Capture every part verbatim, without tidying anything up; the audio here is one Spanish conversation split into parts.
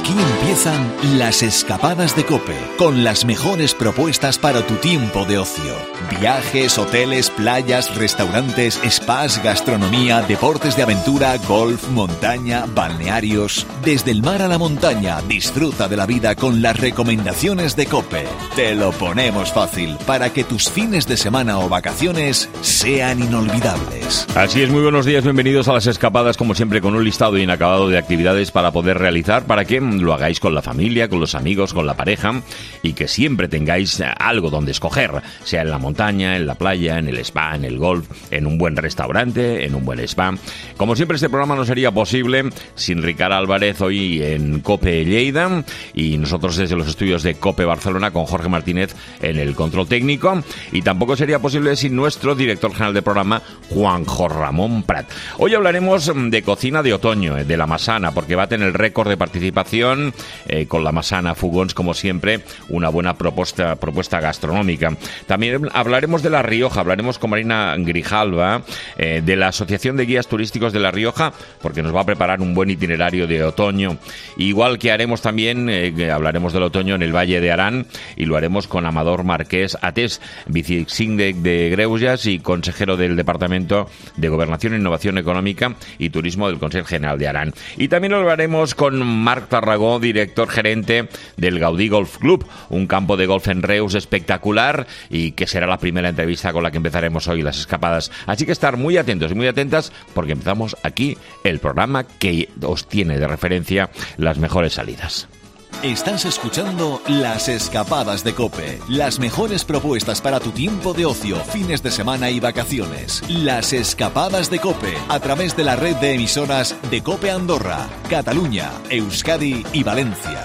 Aquí empiezan las escapadas de COPE, con las mejores propuestas para tu tiempo de ocio. Viajes, hoteles, playas, restaurantes, spas, gastronomía, deportes de aventura, golf, montaña, balnearios. Desde el mar a la montaña, disfruta de la vida con las recomendaciones de COPE. Te lo ponemos fácil para que tus fines de semana o vacaciones sean inolvidables. Así es, muy buenos días, bienvenidos a las escapadas, como siempre con un listado inacabado de actividades para poder realizar, para que lo hagáis con la familia, con los amigos, con la pareja y que siempre tengáis algo donde escoger, sea en la montaña, en la playa, en el spa, en el golf, en un buen restaurante, en un buen spa. Como siempre, este programa no sería posible sin Ricard Álvarez hoy en COPE Lleida y nosotros desde los estudios de COPE Barcelona con Jorge Martínez en el control técnico, y tampoco sería posible sin nuestro director general de programa, Juanjo Ramón Prat. Hoy hablaremos de cocina de otoño, de la Massana, porque va a tener el récord de participación eh, con la Massana Fogons, como siempre, una buena propuesta, propuesta gastronómica. También hablaremos de La Rioja, hablaremos con Marina Grijalva, eh, de la Asociación de Guías Turísticos de La Rioja, porque nos va a preparar un buen itinerario de otoño. Igual que haremos también, eh, hablaremos del otoño en el Valle de Arán, y lo haremos con Amador Marqués Atés, vicesíndec de Greuges y consejero del Departamento de Gobernación, Innovación Económica y Turismo del Consejo General de Arán. Y también hablaremos con Marc Tarragó, director gerente del Gaudí Golf Club, un campo de golf en Reus espectacular, y que será la primera entrevista con la que empezaremos hoy las escapadas. Así que estar muy atentos y muy atentas, porque empezamos aquí el programa que os tiene de referencia las mejores salidas. Estás escuchando Las Escapadas de COPE, las mejores propuestas para tu tiempo de ocio, fines de semana y vacaciones. Las Escapadas de COPE, a través de la red de emisoras de COPE Andorra, Cataluña, Euskadi y Valencia.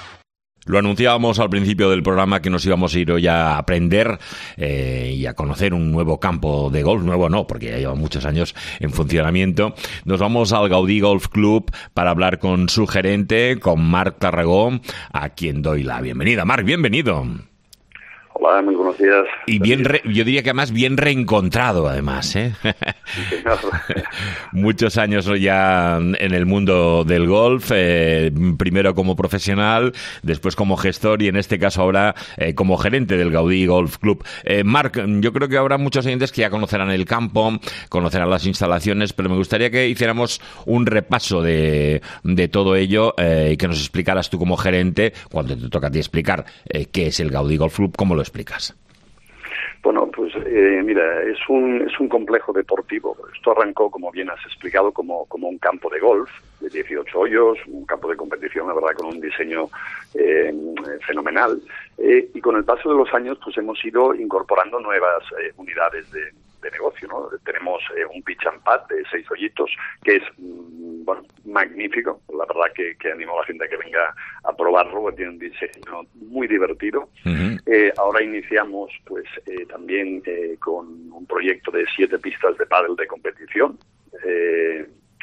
Lo anunciábamos al principio del programa que nos íbamos a ir hoy a aprender eh, y a conocer un nuevo campo de golf. Nuevo no, porque ya lleva muchos años en funcionamiento. Nos vamos al Gaudí Golf Club para hablar con su gerente, con Marc Tarragó, a quien doy la bienvenida. Marc, bienvenido. Hola, muy buenos días. Y bien, re, yo diría que además bien reencontrado, además, ¿eh? Sí, señor. Muchos años ya en el mundo del golf, eh, primero como profesional, después como gestor y en este caso ahora eh, como gerente del Gaudí Golf Club. Eh, Marc, yo creo que habrá muchos oyentes que ya conocerán el campo, conocerán las instalaciones, pero me gustaría que hiciéramos un repaso de, de todo ello eh, y que nos explicaras tú como gerente, cuando te toca a ti explicar eh, qué es el Gaudí Golf Club, cómo lo explicas. Bueno, pues eh, mira, es un es un complejo deportivo. Esto arrancó, como bien has explicado, como como un campo de golf de dieciocho hoyos, un campo de competición, la verdad, con un diseño eh, fenomenal. Eh, y con el paso de los años, pues hemos ido incorporando nuevas eh, unidades de, de negocio, ¿no? Tenemos eh, un pitch and pad de seis hoyitos, que es mm, bueno, magnífico. La verdad que, que animo a la gente a que venga a probarlo, porque tiene un diseño muy divertido. Uh-huh. Eh, ahora iniciamos, pues, eh, también eh, con un proyecto de siete pistas de pádel de competición. Eh,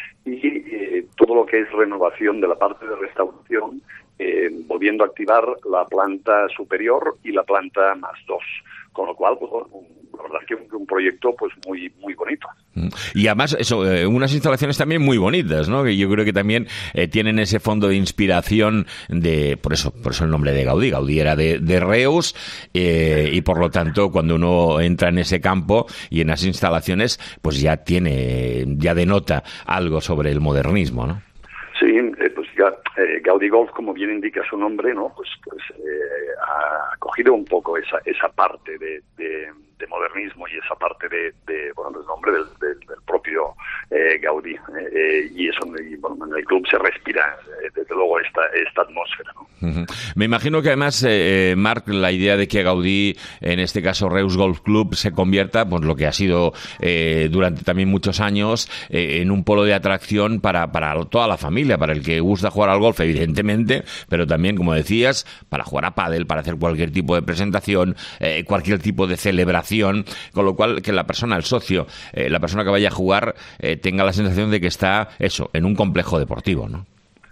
y eh, todo lo que es renovación de la parte de restauración, eh, volviendo a activar la planta superior y la planta más dos, con lo cual, pues, la verdad es que un, un proyecto pues muy muy bonito. Y además, eso, eh, unas instalaciones también muy bonitas, ¿no? Que yo creo que también eh, tienen ese fondo de inspiración de, por eso, por eso el nombre de Gaudí. Gaudí era de, de Reus, eh, y por lo tanto, cuando uno entra en ese campo y en las instalaciones, pues ya tiene, ya denota algo sobre el modernismo, ¿no? Sí, eh, pues ya, eh, Gaudí Golf, como bien indica su nombre, ¿no? Pues, pues eh, ha cogido un poco esa esa parte de, de, de modernismo y esa parte de, de bueno, del nombre del, del, del propio eh, Gaudí. Eh, y eso, y, bueno, en el club se respira, eh, desde luego, esta esta atmósfera, ¿no? Uh-huh. Me imagino que además, eh, Marc, la idea de que Gaudí, en este caso Reus Golf Club, se convierta, pues lo que ha sido eh, durante también muchos años, eh, en un polo de atracción para, para toda la familia, para el que gusta jugar al golf, evidentemente, pero también, como decías, para jugar a pádel, para hacer cualquier tipo de presentación, eh, cualquier tipo de celebración, con lo cual que la persona, el socio, eh, la persona que vaya a jugar, eh, tenga la sensación de que está, eso, en un complejo deportivo, ¿no?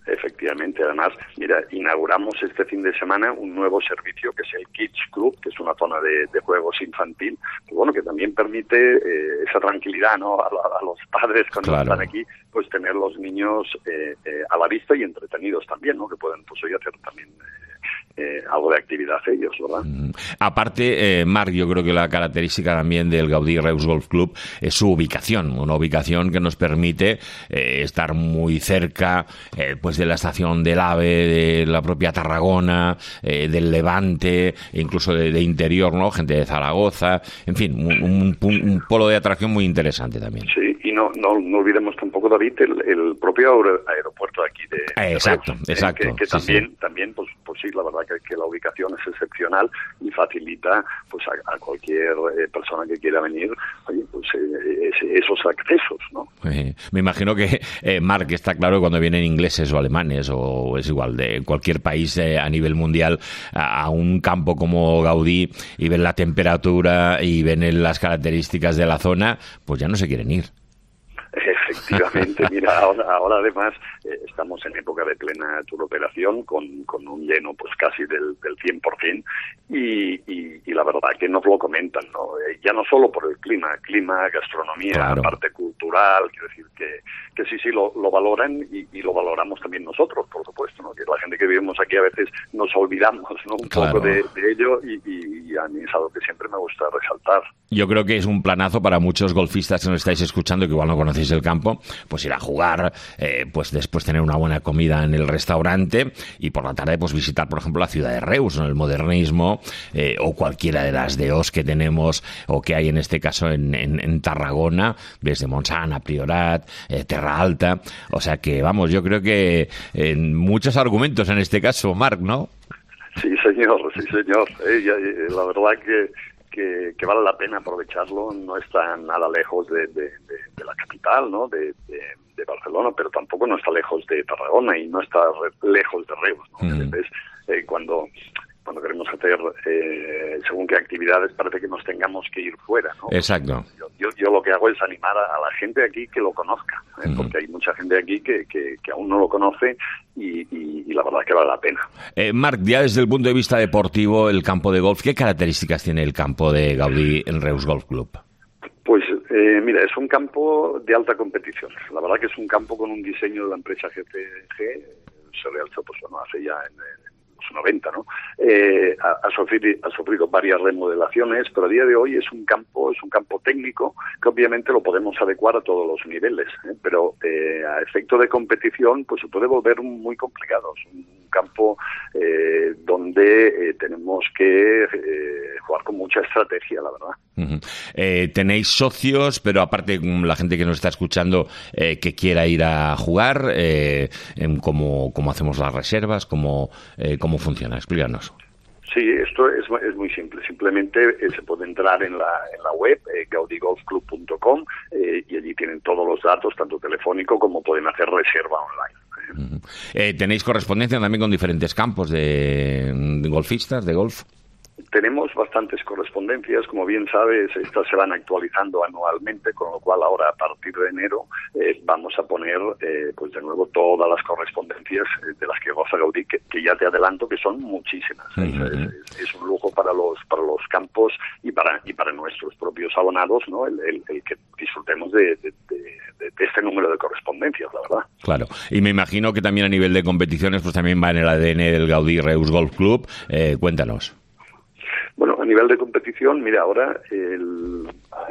Efectivamente, además, mira, inauguramos este fin de semana un nuevo servicio que es el Kids Club, que es una zona de, de juegos infantil, que, bueno, que también permite eh, esa tranquilidad, ¿no? A, a los padres cuando claro. están aquí, pues tener los niños eh, eh, a la vista y entretenidos también, ¿no? Que pueden, pues hoy hacer también eh, eh, algo de actividad ellos, ¿verdad? Mm. Aparte, eh, Marc, yo creo que la característica también del Gaudí Reus Golf Club es su ubicación, una ubicación que nos permite eh, estar muy cerca, eh, pues de la estación del AVE, de la propia Tarragona, eh, del Levante, incluso de, de interior, ¿no? Gente de Zaragoza, en fin, un, un, un polo de atracción muy interesante también. Sí, y no no, no olvidemos tampoco, David, el, el propio aeropuerto de aquí de, eh, exacto, de Reus, exacto, eh, que, que sí, también, sí. también pues, pues sí, la verdad que, que la ubicación es excepcional y facilita pues a, a cualquier eh, persona que quiera venir, oye, pues eh, es, esos accesos, ¿no? Eh, me imagino que, eh, Marc, está claro cuando vienen ingleses o alemanes o es igual de cualquier país eh, a nivel mundial a, a un campo como Gaudí y ven la temperatura y ven las características de la zona, pues ya no se quieren ir. Efectivamente, mira, ahora, ahora además eh, estamos en época de plena turoperación con, con un lleno pues casi del, del cien por ciento y, y, y la verdad que nos lo comentan, ¿no? Eh, ya no solo por el clima, clima, gastronomía, claro. parte cultural, quiero decir que, que sí, sí, lo, lo valoran y, y lo valoramos también nosotros, por supuesto, ¿no? Que la gente que vivimos aquí a veces nos olvidamos, ¿no? Un claro. poco de, de ello y, y, y a mí es algo que siempre me gusta resaltar. Yo creo que es un planazo para muchos golfistas que nos estáis escuchando, que igual no conocéis el campo, pues ir a jugar, eh, pues después tener una buena comida en el restaurante y por la tarde pues visitar, por ejemplo, la ciudad de Reus, ¿no? El modernismo, eh, o cualquiera de las D Os que tenemos o que hay en este caso en, en, en Tarragona, desde Montsant a Priorat, eh, Terra Alta, o sea que vamos, yo creo que eh, muchos argumentos en este caso, Marc, ¿no? Sí, señor, sí, señor. Eh, ya, eh, la verdad que Que, que vale la pena aprovecharlo, no está nada lejos de, de, de, de la capital, ¿no? De, de, de Barcelona, pero tampoco no está lejos de Tarragona y no está re, lejos de Reus, ¿no? Mm. Entonces, eh, cuando cuando queremos hacer eh, según qué actividades parece que nos tengamos que ir fuera, ¿no? Exacto. Yo, yo, yo lo que hago es animar a, a la gente aquí que lo conozca, ¿eh? Mm. Porque hay mucha gente aquí que, que, que aún no lo conoce y, y, y la verdad que vale la pena. Eh, Marc, ya desde el punto de vista deportivo, el campo de golf, ¿qué características tiene el campo de Gaudí en Reus Golf Club? Pues eh, mira, es un campo de alta competición. La verdad que es un campo con un diseño de la empresa G C G, se realizó pues bueno hace ya en, en noventa, ¿no? Eh, ha, ha, sufrido, ha sufrido varias remodelaciones, pero a día de hoy es un campo es un campo técnico que obviamente lo podemos adecuar a todos los niveles, ¿eh? Pero eh, a efecto de competición pues se puede volver muy complicado. Es un campo eh, donde eh, tenemos que eh, jugar con mucha estrategia, la verdad. Uh-huh. Eh, tenéis socios, pero aparte la gente que nos está escuchando eh, que quiera ir a jugar, eh, en cómo, cómo hacemos las reservas, cómo, eh, cómo funciona, explícanos. Sí, esto es, es muy simple. Simplemente eh, se puede entrar en la en la web eh, gaudí golf club punto com eh, y allí tienen todos los datos, tanto telefónico como pueden hacer reserva online. Uh-huh. Eh, ¿Tenéis correspondencia también con diferentes campos de, de golfistas, de golf? Tenemos bastantes correspondencias, como bien sabes, estas se van actualizando anualmente, con lo cual ahora a partir de enero eh, vamos a poner eh, pues de nuevo todas las correspondencias eh, de las que goza Gaudí, que, que ya te adelanto que son muchísimas. Uh-huh. es, es, es un lujo para los para los campos y para y para nuestros propios abonados, ¿no? El, el, el que disfrutemos de, de, de, de este número de correspondencias, la verdad. Claro, y me imagino que también a nivel de competiciones pues también va en el A D N del Gaudí Reus Golf Club. Eh, cuéntanos. Bueno, a nivel de competición, mira, ahora el,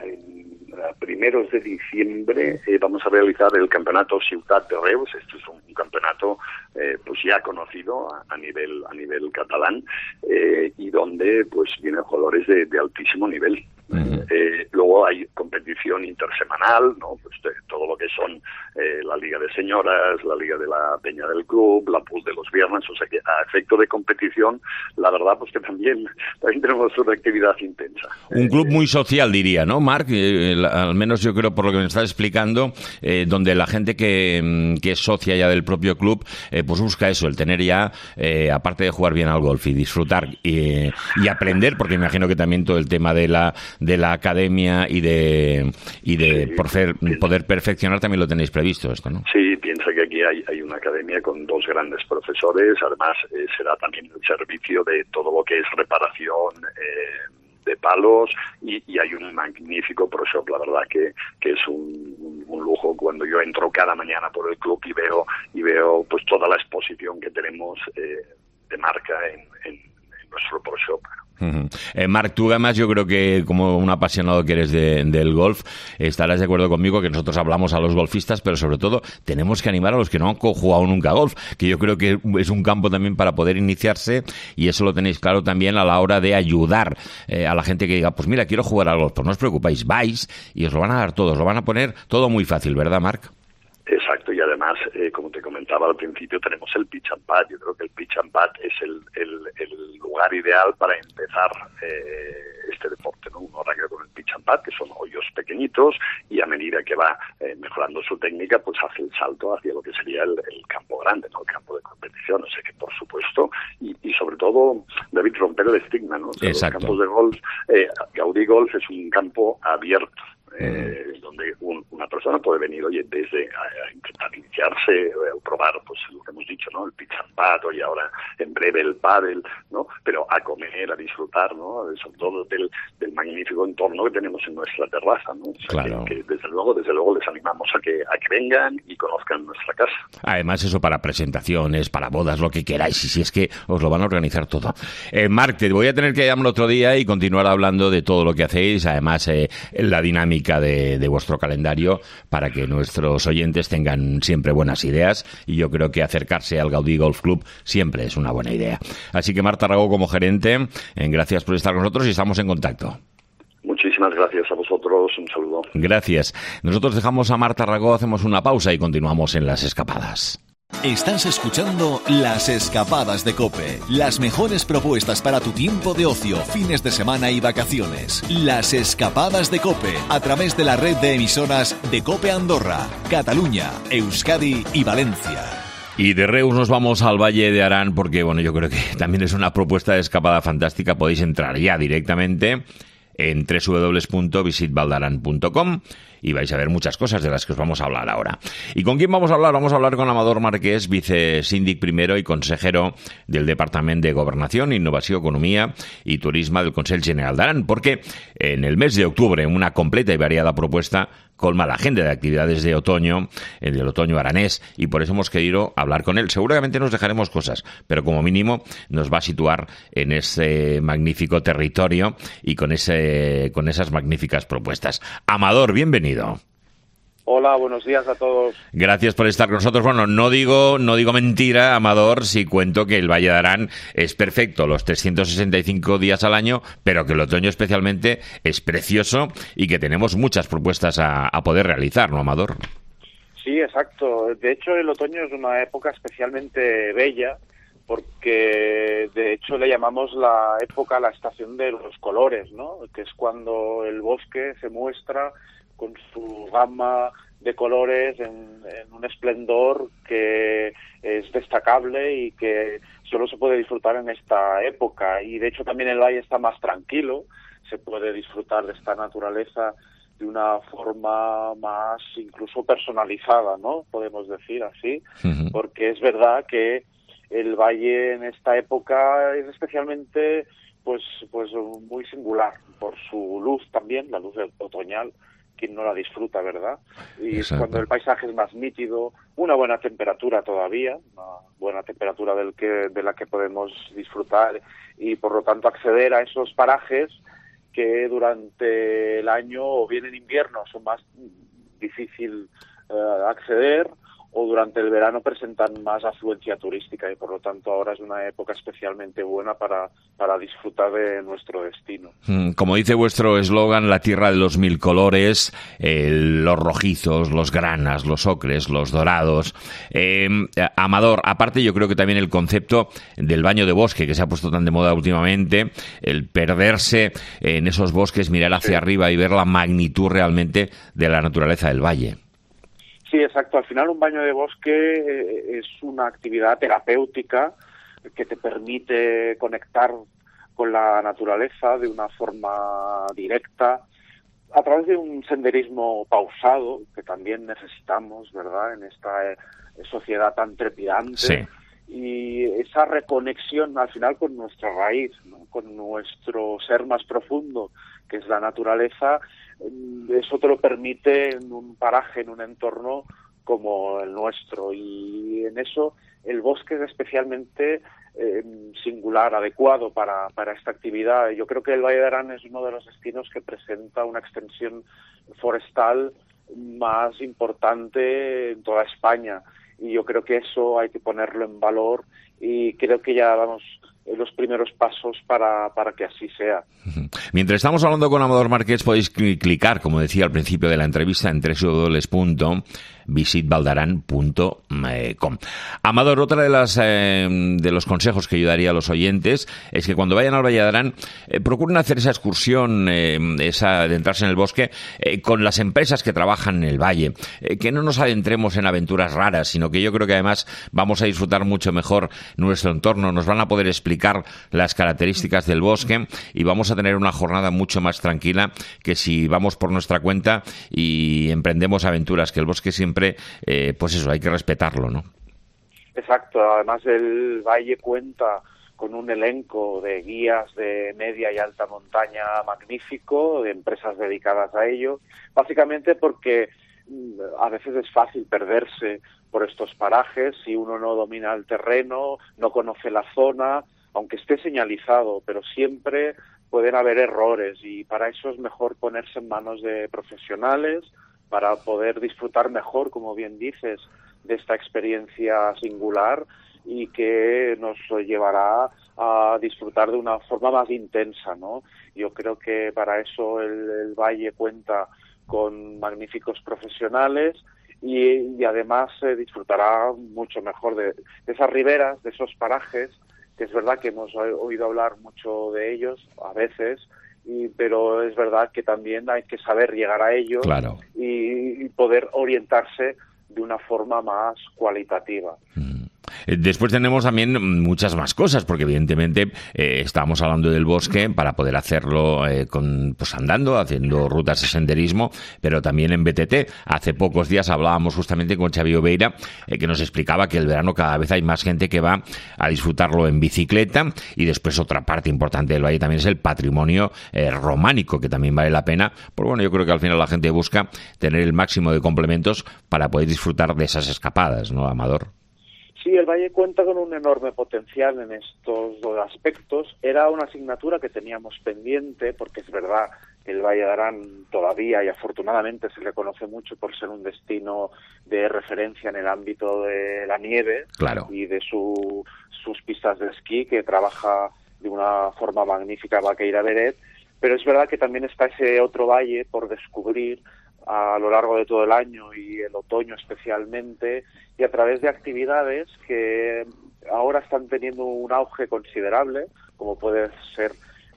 a primeros de diciembre eh, vamos a realizar el campeonato Ciutat de Reus. Este es un, un campeonato eh, pues ya conocido a, a nivel a nivel catalán eh, y donde pues vienen jugadores de, de altísimo nivel. Uh-huh. Eh, luego hay competición intersemanal, ¿no? Pues de, todo lo que son eh, la Liga de Señoras, la Liga de la Peña del Club, la Pool de los viernes, o sea que a efecto de competición, la verdad pues que también, también tenemos una actividad intensa. Un club muy social, diría, ¿no, Marc? Eh, al menos yo creo, por lo que me estás explicando, eh, donde la gente que, que es socia ya del propio club, eh, pues busca eso, el tener ya, eh, aparte de jugar bien al golf y disfrutar y, y aprender, porque me imagino que también todo el tema de la de la academia y de y de sí, por ser, sí. poder perfeccionar funcionar también lo tenéis previsto esto, ¿no? Sí, piensa que aquí hay, hay una academia con dos grandes profesores, además eh, será también el servicio de todo lo que es reparación eh, de palos y, y hay un magnífico pro shop, la verdad que, que es un, un, un lujo cuando yo entro cada mañana por el club y veo y veo pues toda la exposición que tenemos eh, de marca en, en, en nuestro pro shop. Uh-huh. Eh, Marc, tú además yo creo que como un apasionado que eres de, del golf, estarás de acuerdo conmigo que nosotros hablamos a los golfistas, pero sobre todo tenemos que animar a los que no han jugado nunca golf, que yo creo que es un campo también para poder iniciarse y eso lo tenéis claro también a la hora de ayudar eh, a la gente que diga, pues mira, quiero jugar al golf, pues no os preocupéis, vais y os lo van a dar todo, os lo van a poner todo muy fácil, ¿verdad, Marc? Exacto, y además, eh, como te comentaba al principio, tenemos el pitch and putt. Yo creo que el pitch and putt es el, el, el lugar ideal para empezar eh, este deporte, ¿no? Uno arranca con el pitch and putt, que son hoyos pequeñitos, y a medida que va eh, mejorando su técnica, pues hace el salto hacia lo que sería el, el campo grande, ¿no? El campo de competición. O sea que, por supuesto, y, y sobre todo, David, romper el estigma, ¿no? O sea, los campos de golf, eh, Gaudí Golf es un campo abierto. Eh, donde un, una persona puede venir, oye, desde a, a intentar iniciarse, a probar, pues lo que hemos dicho, ¿no? El pitch and putt, y ahora en breve el pádel, ¿no? Pero a comer, a disfrutar, ¿no? Sobre todo del, del magnífico entorno que tenemos en nuestra terraza, ¿no? O sea, claro. que, que desde luego, desde luego les animamos a que, a que vengan y conozcan nuestra casa. Además, eso para presentaciones, para bodas, lo que queráis, y si es que os lo van a organizar todo. Eh, Marc, te voy a tener que llamar otro día y continuar hablando de todo lo que hacéis, además, eh, la dinámica De, de vuestro calendario para que nuestros oyentes tengan siempre buenas ideas y yo creo que acercarse al Gaudí Golf Club siempre es una buena idea. Así que Marc Tarragó como gerente, eh, gracias por estar con nosotros y estamos en contacto. Muchísimas gracias a vosotros, un saludo. Gracias. Nosotros dejamos a Marc Tarragó, hacemos una pausa y continuamos en Las Escapadas. Estás escuchando Las Escapadas de COPE, las mejores propuestas para tu tiempo de ocio, fines de semana y vacaciones. Las Escapadas de COPE, a través de la red de emisoras de COPE Andorra, Cataluña, Euskadi y Valencia. Y de Reus nos vamos al Valle de Arán porque, bueno, yo creo que también es una propuesta de escapada fantástica. Podéis entrar ya directamente en doble u doble u doble u punto visit valdaran punto com y vais a ver muchas cosas de las que os vamos a hablar ahora. ¿Y con quién vamos a hablar? Vamos a hablar con Amador Marqués, vicesíndic primero y consejero del Departamento de Gobernación, Innovación, Economía y Turismo del Consell General d'Aran, porque en el mes de octubre una completa y variada propuesta colma la agenda de actividades de otoño, el del otoño aranés, y por eso hemos querido hablar con él. Seguramente nos dejaremos cosas, pero como mínimo nos va a situar en ese magnífico territorio y con ese con esas magníficas propuestas. Amador, bienvenido. Hola, buenos días a todos. Gracias por estar con nosotros. Bueno, no digo no digo mentira, Amador, si cuento que el Valle de Arán es perfecto los trescientos sesenta y cinco días al año, pero que el otoño especialmente es precioso y que tenemos muchas propuestas a, a poder realizar, ¿no, Amador? Sí, exacto. De hecho, el otoño es una época especialmente bella porque, de hecho, le llamamos la época, la estación de los colores, ¿no? Que es cuando el bosque se muestra con su gama de colores en, en un esplendor que es destacable y que solo se puede disfrutar en esta época. Y de hecho también el valle está más tranquilo, se puede disfrutar de esta naturaleza de una forma más incluso personalizada, ¿no? Podemos decir así, uh-huh. Porque es verdad que el valle en esta época es especialmente pues pues muy singular por su luz también, la luz otoñal. Quien no la disfruta, ¿verdad? Y es cuando el paisaje es más nítido, una buena temperatura todavía, una buena temperatura del que, de la que podemos disfrutar y por lo tanto acceder a esos parajes que durante el año o bien en invierno son más difícil eh, acceder o durante el verano presentan más afluencia turística y por lo tanto ahora es una época especialmente buena para, para disfrutar de nuestro destino. Como dice vuestro eslogan, la tierra de los mil colores, eh, los rojizos, los granas, los ocres, los dorados. Eh, Amador, aparte yo creo que también el concepto del baño de bosque que se ha puesto tan de moda últimamente, el perderse en esos bosques, mirar hacia sí. arriba y ver la magnitud realmente de la naturaleza del valle. Sí, exacto. Al final un baño de bosque es una actividad terapéutica que te permite conectar con la naturaleza de una forma directa, a través de un senderismo pausado, que también necesitamos, ¿verdad?, en esta eh, sociedad tan trepidante. Sí. Y esa reconexión al final con nuestra raíz, ¿no?, con nuestro ser más profundo, que es la naturaleza, eso te lo permite en un paraje, en un entorno como el nuestro. Y en eso el bosque es especialmente eh, singular, adecuado para, para esta actividad. Yo creo que el Valle de Arán es uno de los destinos que presenta una extensión forestal más importante en toda España. Y yo creo que eso hay que ponerlo en valor y creo que ya damos los primeros pasos para, para que así sea. Mientras estamos hablando con Amador Márquez, podéis clicar, como decía al principio de la entrevista, en doble u doble u doble u punto visit valdaran punto com. Amador, otra de las eh, de los consejos que yo daría a los oyentes es que cuando vayan al Valle de Arán eh, procuren hacer esa excursión, eh, esa de entrarse en el bosque, eh, con las empresas que trabajan en el valle, eh, que no nos adentremos en aventuras raras, sino que yo creo que además vamos a disfrutar mucho mejor nuestro entorno, nos van a poder explicar las características del bosque y vamos a tener una jornada mucho más tranquila que si vamos por nuestra cuenta y emprendemos aventuras, que el bosque siempre Siempre, eh, pues eso, hay que respetarlo, ¿no? Exacto. Además, el Valle cuenta con un elenco de guías de media y alta montaña magnífico, de empresas dedicadas a ello, básicamente porque a veces es fácil perderse por estos parajes si uno no domina el terreno, no conoce la zona, aunque esté señalizado, pero siempre pueden haber errores y para eso es mejor ponerse en manos de profesionales para poder disfrutar mejor, como bien dices, de esta experiencia singular y que nos llevará a disfrutar de una forma más intensa, ¿no? Yo creo que para eso el, el Valle cuenta con magníficos profesionales y, y además eh, disfrutará mucho mejor de, de esas riberas, de esos parajes, que es verdad que hemos oído hablar mucho de ellos a veces, Y, pero es verdad que también hay que saber llegar a ellos, claro, y, y poder orientarse de una forma más cualitativa. Mm. Después tenemos también muchas más cosas, porque evidentemente eh, estamos hablando del bosque para poder hacerlo eh, con, pues andando, haciendo rutas de senderismo, pero también en B T T. Hace pocos días hablábamos justamente con Xavi Oveira, eh, que nos explicaba que el verano cada vez hay más gente que va a disfrutarlo en bicicleta, y después otra parte importante del valle también es el patrimonio eh, románico, que también vale la pena. Pues bueno, yo creo que al final la gente busca tener el máximo de complementos para poder disfrutar de esas escapadas, ¿no, Amador? Sí, el Valle cuenta con un enorme potencial en estos dos aspectos. Era una asignatura que teníamos pendiente, porque es verdad que el Valle de Arán todavía y afortunadamente se le conoce mucho por ser un destino de referencia en el ámbito de la nieve, claro, y de su, sus pistas de esquí, que trabaja de una forma magnífica Baqueira Beret, pero es verdad que también está ese otro valle por descubrir a lo largo de todo el año y el otoño especialmente, y a través de actividades que ahora están teniendo un auge considerable, como puede ser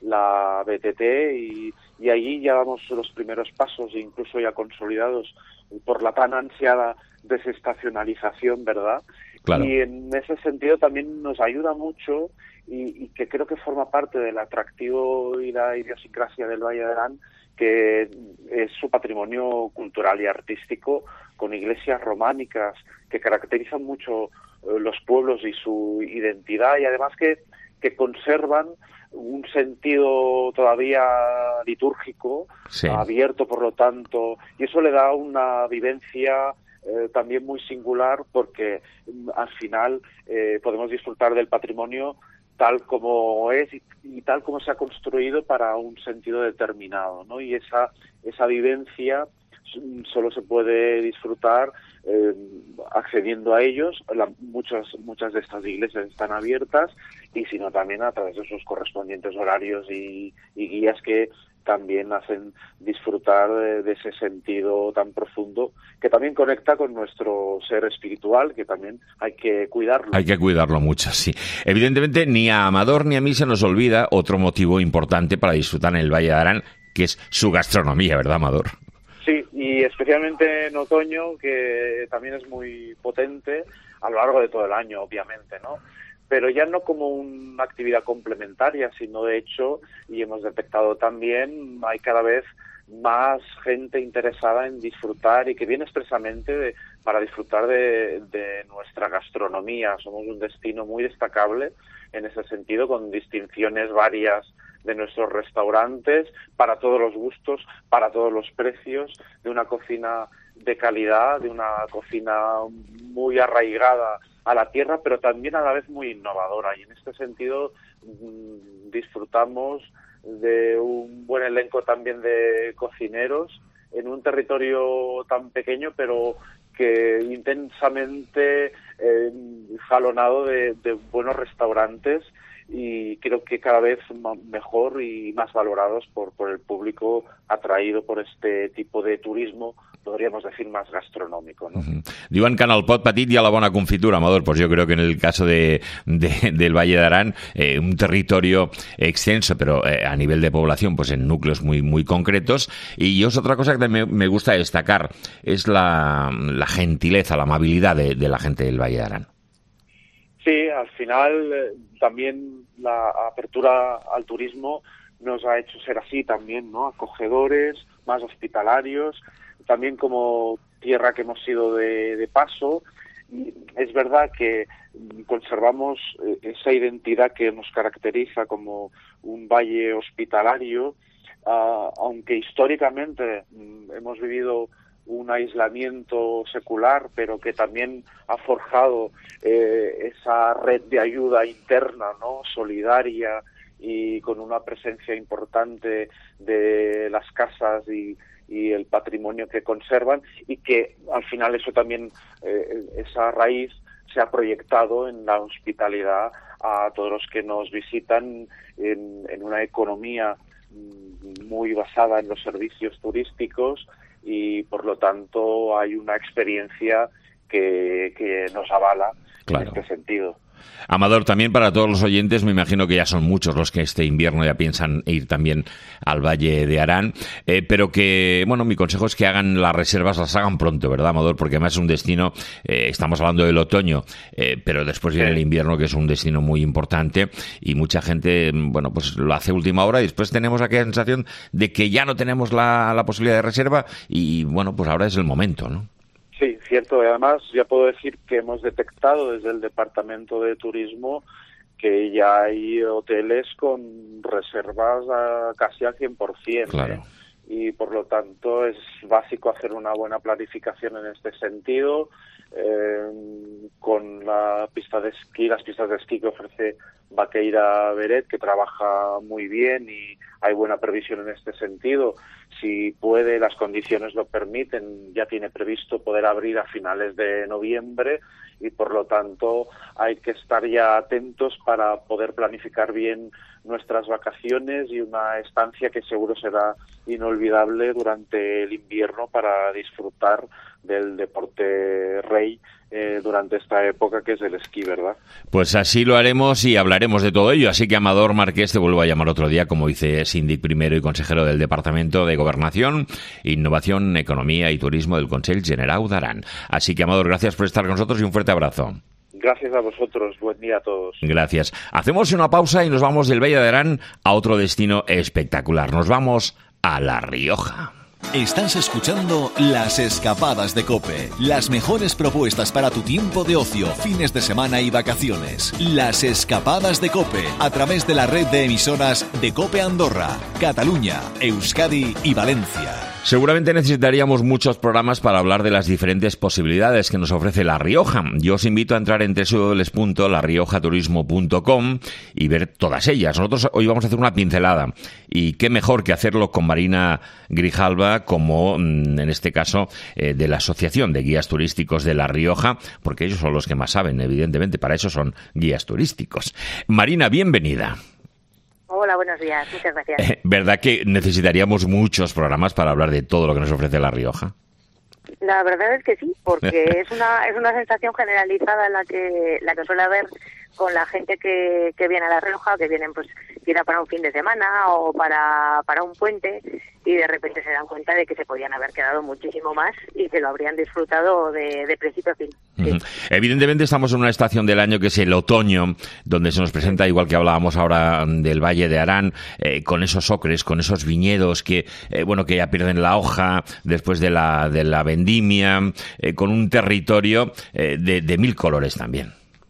la B T T, y, y allí ya damos los primeros pasos, incluso ya consolidados por la tan ansiada desestacionalización, ¿verdad? Claro. Y en ese sentido también nos ayuda mucho, y, y que creo que forma parte del atractivo y la idiosincrasia del Valle de Arán, que es su patrimonio cultural y artístico, con iglesias románicas que caracterizan mucho eh, los pueblos y su identidad, y además que, que conservan un sentido todavía litúrgico, sí, abierto por lo tanto, y eso le da una vivencia eh, también muy singular, porque mm, al final eh, podemos disfrutar del patrimonio tal como es y, y tal como se ha construido para un sentido determinado, ¿no? Y esa esa vivencia solo se puede disfrutar eh, accediendo a ellos. La, muchas muchas de estas iglesias están abiertas, y sino también a través de sus correspondientes horarios y, y guías que también hacen disfrutar de, de ese sentido tan profundo, que también conecta con nuestro ser espiritual, que también hay que cuidarlo. Hay que cuidarlo mucho, sí. Evidentemente, ni a Amador ni a mí se nos olvida otro motivo importante para disfrutar en el Valle de Arán, que es su gastronomía, ¿verdad, Amador? Sí, y especialmente en otoño, que también es muy potente a lo largo de todo el año, obviamente, ¿no? Pero ya no como una actividad complementaria, sino de hecho, y hemos detectado también, hay cada vez más gente interesada en disfrutar y que viene expresamente de, para disfrutar de, de nuestra gastronomía. Somos un destino muy destacable en ese sentido, con distinciones varias de nuestros restaurantes, para todos los gustos, para todos los precios, de una cocina de calidad, de una cocina muy arraigada a la tierra, pero también a la vez muy innovadora. Y en este sentido mmm, disfrutamos de un buen elenco también de cocineros en un territorio tan pequeño, pero que intensamente eh, jalonado de, de buenos restaurantes, y creo que cada vez mejor y más valorados por, por el público atraído por este tipo de turismo, podríamos decir más gastronómico, ¿no? Uh-huh. Diuen que en el pot petit hi ha la bona confitura, Amador. Pues yo creo que en el caso de, de del Valle de Arán, eh, un territorio extenso, pero eh, a nivel de población, pues en núcleos muy muy concretos. Y es otra cosa que también me gusta destacar, es la, la gentileza, la amabilidad de, de la gente del Valle de Arán. Sí, al final eh, también la apertura al turismo nos ha hecho ser así también, ¿no? Acogedores, más hospitalarios, también como tierra que hemos sido de, de paso. Y es verdad que conservamos eh, esa identidad que nos caracteriza como un valle hospitalario, uh, aunque históricamente mm, hemos vivido un aislamiento secular, pero que también ha forjado eh, esa red de ayuda interna, ¿no? Solidaria, y con una presencia importante de las casas y, y el patrimonio que conservan, y que al final eso también, eh, esa raíz se ha proyectado en la hospitalidad a todos los que nos visitan en, en una economía muy basada en los servicios turísticos, y por lo tanto hay una experiencia que, que nos avala, claro, en este sentido. Amador, también para todos los oyentes, me imagino que ya son muchos los que este invierno ya piensan ir también al Valle de Arán, eh, pero que, bueno, mi consejo es que hagan las reservas, las hagan pronto, ¿verdad, Amador? Porque además es un destino, eh, estamos hablando del otoño, eh, pero después viene el invierno, que es un destino muy importante, y mucha gente, bueno, pues lo hace a última hora, y después tenemos aquella sensación de que ya no tenemos la, la posibilidad de reserva, y bueno, pues ahora es el momento, ¿no? Sí, cierto. Y además ya puedo decir que hemos detectado desde el Departamento de Turismo que ya hay hoteles con reservas a casi al cien por ciento. Claro. ¿eh? Y por lo tanto es básico hacer una buena planificación en este sentido, eh, con la pista de esquí, las pistas de esquí que ofrece Baqueira Beret, que trabaja muy bien y hay buena previsión en este sentido. Si puede, las condiciones lo permiten, ya tiene previsto poder abrir a finales de noviembre, y por lo tanto hay que estar ya atentos para poder planificar bien nuestras vacaciones y una estancia que seguro será inolvidable durante el invierno para disfrutar del deporte rey eh, durante esta época, que es el esquí, ¿verdad? Pues así lo haremos y hablaremos de todo ello. Así que, Amador Marqués, te vuelvo a llamar otro día, como dice síndic primero y consejero del Departamento de Gobernación, Innovación, Economía y Turismo del Consell Generau d'Aran. Así que, Amador, gracias por estar con nosotros y un fuerte abrazo. Gracias a vosotros. Buen día a todos. Gracias. Hacemos una pausa y nos vamos del Valle de Arán a otro destino espectacular. Nos vamos a La Rioja. Estás escuchando Las Escapadas de COPE, las mejores propuestas para tu tiempo de ocio, fines de semana y vacaciones. Las Escapadas de COPE, a través de la red de emisoras de COPE Andorra, Cataluña, Euskadi y Valencia. Seguramente necesitaríamos muchos programas para hablar de las diferentes posibilidades que nos ofrece La Rioja. Yo os invito a entrar en doble u doble u doble u punto la rioja turismo punto com y ver todas ellas. Nosotros hoy vamos a hacer una pincelada, y qué mejor que hacerlo con Marina Grijalva, como en este caso eh, de la Asociación de Guías Turísticos de La Rioja, porque ellos son los que más saben, evidentemente, para eso son guías turísticos. Marina, bienvenida. Hola, buenos días. Muchas gracias. Eh, ¿Verdad que necesitaríamos muchos programas para hablar de todo lo que nos ofrece La Rioja? La verdad es que sí, porque es una es una sensación generalizada la que la que suele haber con la gente que, que viene a La Rioja, que vienen pues quizá para un fin de semana o para, para un puente, y de repente se dan cuenta de que se podían haber quedado muchísimo más y que lo habrían disfrutado de, de principio a fin. Sí. Uh-huh. Evidentemente estamos en una estación del año que es el otoño, donde se nos presenta, igual que hablábamos ahora del Valle de Arán, eh, con esos ocres, con esos viñedos que, eh, bueno, que ya pierden la hoja después de la, de la vendimia, eh, con un territorio eh, de, de mil colores también.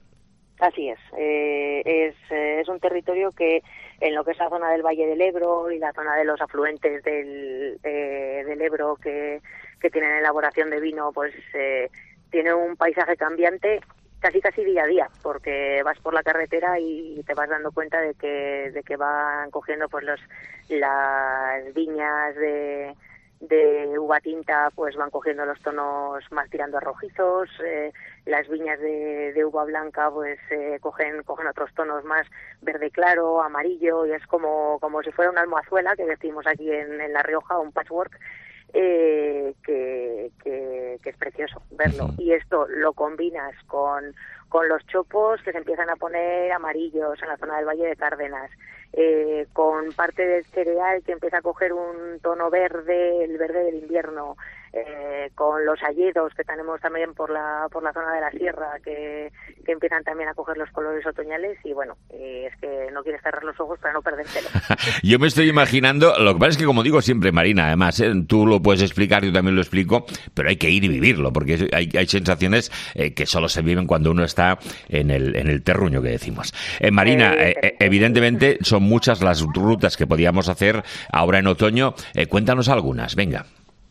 Así es. Eh, es, eh, es un territorio que en lo que es la zona del Valle del Ebro y la zona de los afluentes del, eh, del Ebro que, que tienen elaboración de vino, pues eh, tiene un paisaje cambiante casi casi día a día, porque vas por la carretera y te vas dando cuenta de que de que van cogiendo pues los las viñas de de uva tinta, pues van cogiendo los tonos más tirando a rojizos, eh, las viñas de, de uva blanca pues eh, cogen cogen otros tonos más verde claro, amarillo, y es como como si fuera una almohazuela que decimos aquí en, en La Rioja, un patchwork, eh, que, que, que es precioso verlo. Y esto lo combinas con, con los chopos que se empiezan a poner amarillos en la zona del Valle de Cárdenas, eh, con parte del cereal que empieza a coger un tono verde, el verde del invierno, eh, con los hayedos que tenemos también por la por la zona de la sierra, que, que empiezan también a coger los colores otoñales, y bueno, eh, es que no quieres cerrar los ojos para no perdértelo. Yo me estoy imaginando, lo que pasa es que, como digo siempre, Marina, además, ¿eh? Tú lo puedes explicar, yo también lo explico, pero hay que ir y vivirlo, porque hay, hay sensaciones eh, que solo se viven cuando uno está en el, en el terruño, que decimos. Eh, Marina, eh, eh, evidentemente son muchas las rutas que podíamos hacer ahora en otoño. Eh, cuéntanos algunas, venga.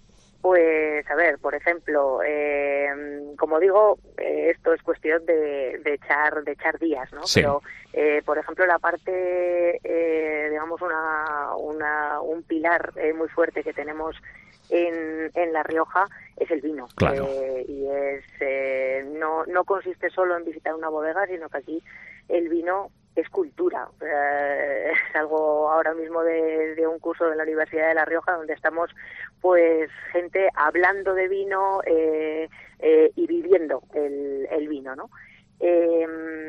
Pues, a ver, por ejemplo, eh, como digo, eh, esto es cuestión de, de echar de echar días, ¿no? Sí. Pero, eh, por ejemplo, la parte, eh, digamos, una, una un pilar eh, muy fuerte que tenemos en, en La Rioja es el vino. Claro. Eh, y es eh, no no consiste solo en visitar una bodega, sino que aquí el vino es cultura. Eh, es algo ahora mismo de, de un curso de la Universidad de La Rioja, donde estamos pues gente hablando de vino eh, eh, y viviendo el, el vino, ¿no? Eh,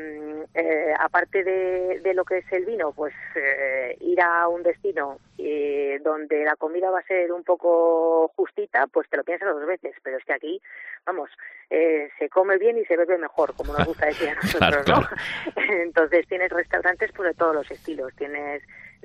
eh, aparte de, de lo que es el vino, pues eh, ir a un destino eh, donde la comida va a ser un poco justita, pues te lo piensas dos veces, pero es que aquí, vamos, eh, se come bien y se bebe mejor, como nos gusta decir a nosotros, claro, ¿no? Entonces tienes restaurantes pues de todos los estilos, tienes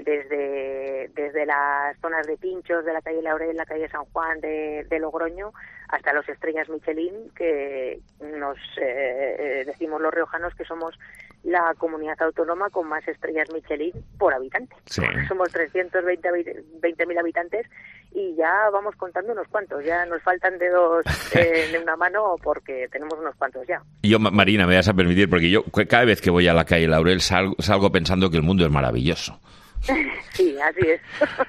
desde desde las zonas de pinchos de la calle Laurel, la calle San Juan de, de Logroño, hasta los estrellas Michelin, que nos eh, decimos los riojanos que somos la comunidad autónoma con más estrellas Michelin por habitante. Sí. Somos trescientos veinte mil habitantes y ya vamos contando unos cuantos. Ya nos faltan dedos eh, de una mano porque tenemos unos cuantos ya. Yo, Marina, me vas a permitir, porque yo cada vez que voy a la calle Laurel salgo, salgo pensando que el mundo es maravilloso. Sí, así es.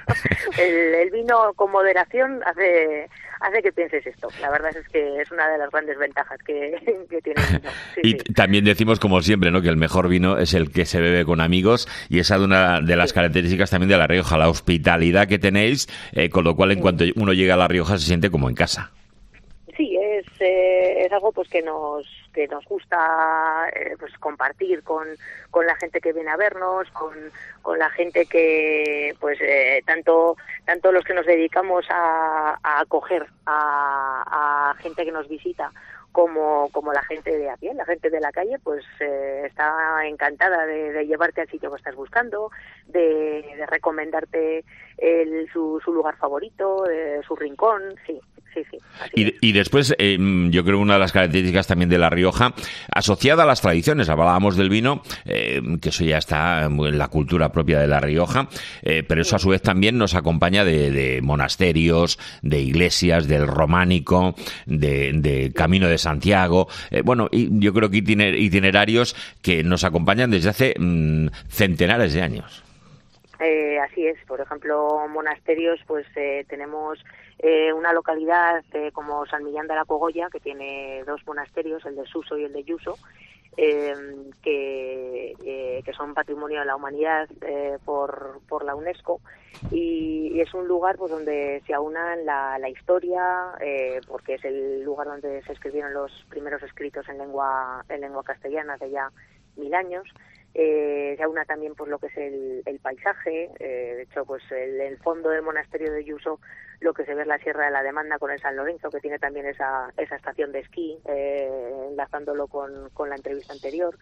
El, el vino con moderación hace hace que pienses esto. La verdad es que es una de las grandes ventajas que, que tiene el vino. Sí, y sí. También decimos, como siempre, ¿no?, que el mejor vino es el que se bebe con amigos, y esa es una de las sí. características también de La Rioja, la hospitalidad que tenéis, eh, con lo cual en sí. cuanto uno llega a La Rioja se siente como en casa. Sí, es eh, es algo pues que nos que nos gusta eh, pues compartir con, con la gente que viene a vernos, con, con la gente que pues eh, tanto tanto los que nos dedicamos a, a acoger a, a gente que nos visita, como como la gente de a pie, la gente de la calle, pues eh, está encantada de, de llevarte al sitio que estás buscando, de, de recomendarte el, su, su lugar favorito, eh, su rincón, sí. Sí, sí, y, y después, eh, yo creo que una de las características también de La Rioja, asociada a las tradiciones, hablábamos del vino, eh, que eso ya está en la cultura propia de La Rioja, eh, pero eso a su vez también nos acompaña de, de monasterios, de iglesias, del románico, de, de Camino de Santiago, eh, bueno, y yo creo que itiner, itinerarios que nos acompañan desde hace mmm, centenares de años. Eh, así es, por ejemplo, monasterios, pues eh, tenemos eh, una localidad eh, como San Millán de la Cogolla, que tiene dos monasterios, el de Suso y el de Yuso, eh, que, eh, que son patrimonio de la humanidad eh, por, por la UNESCO, y, y es un lugar pues donde se aunan la, la historia, eh, porque es el lugar donde se escribieron los primeros escritos en lengua en lengua castellana de ya mil años. Eh, se aúna también pues lo que es el, el paisaje. Eh, de hecho, pues el, el fondo del monasterio de Yuso, lo que se ve es la Sierra de la Demanda con el San Lorenzo, que tiene también esa, esa estación de esquí, eh, enlazándolo con, con la entrevista anterior.